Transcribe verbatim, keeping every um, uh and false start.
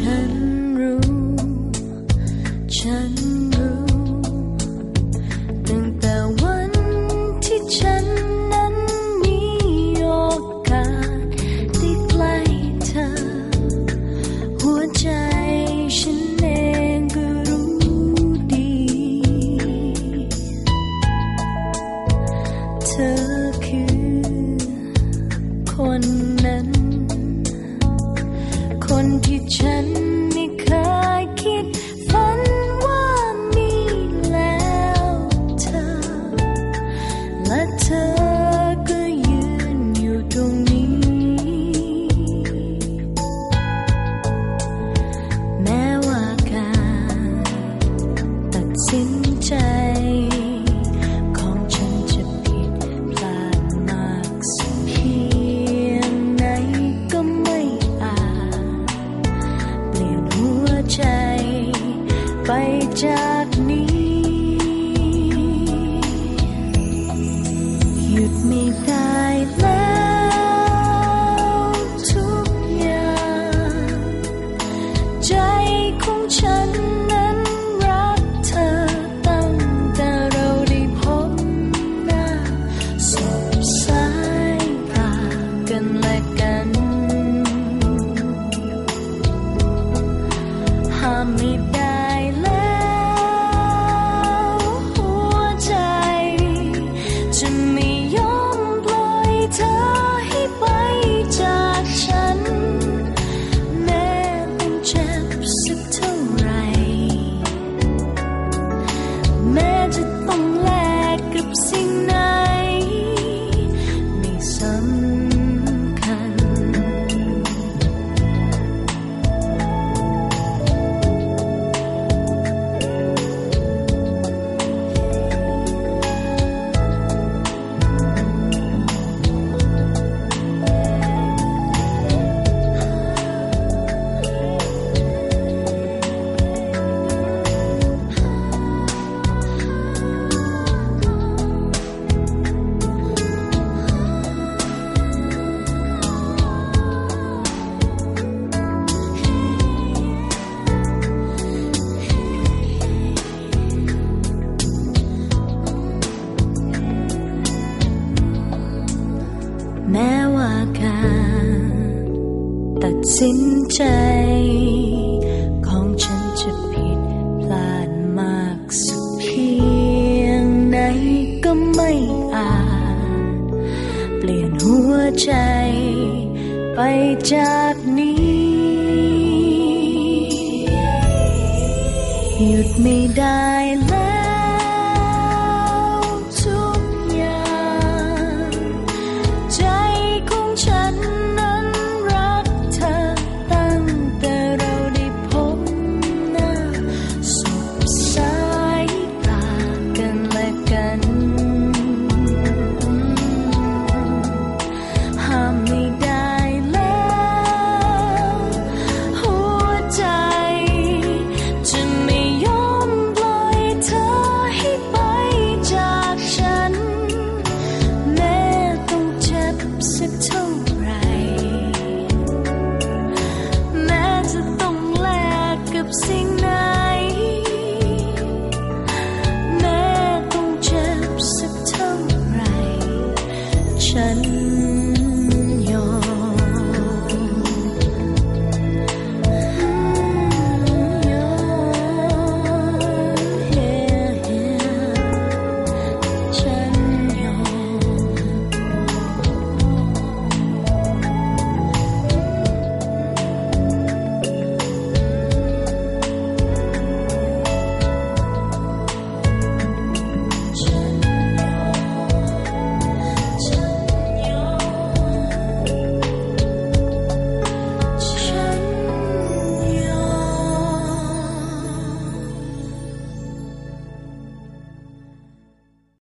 ฉันรู้ฉันรู้ตั้งแต่วันที่ฉันนั้นมีโอกาสได้ใกล้เธอหัวใจฉันเองก็รู้ดีเธอคือคนนั้นคนที่ฉันไม่เคยคิดฝันว่ามีแล้วเธอและเธอก็ยืนอยู่ตรงนี้แม้ว่าการตัดสินใจของฉันจะผิดพลาดมากสักเพียงไหนก็ไม่อาจเปลี่ยนหัวใจไปจากนี้หยุดไม่ได้แล้วทุกอย่างใจของฉันนั้นรักเธอตั้งแต่เราได้พบหน้าสบสายตากันและกันห้ามไม่ได้แล้วหัวใจจะไม่ยอมปล่อยเธอให้ไปจากฉันแม้ต้องเจ็บสักเท่าไหร่แม้จะต้องแลกกับสิ่งไหนไม่สำคัญแม้ว่าการตัดสินใจของฉันจะผิดพลาดมากสักเพียงไหนก็ไม่อาจเปลี่ยนหัวใจไปจากนี้หยุดไม่ได้แล้ว